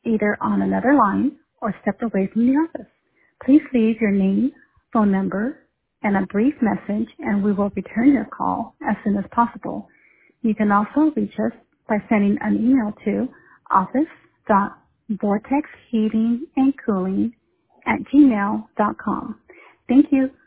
either on another line or stepped away from the office. Please leave your name, phone number, and a brief message, and we will return your call as soon as possible. You can also reach us by sending an email to office.vortexheatingandcooling@gmail.com. Thank you.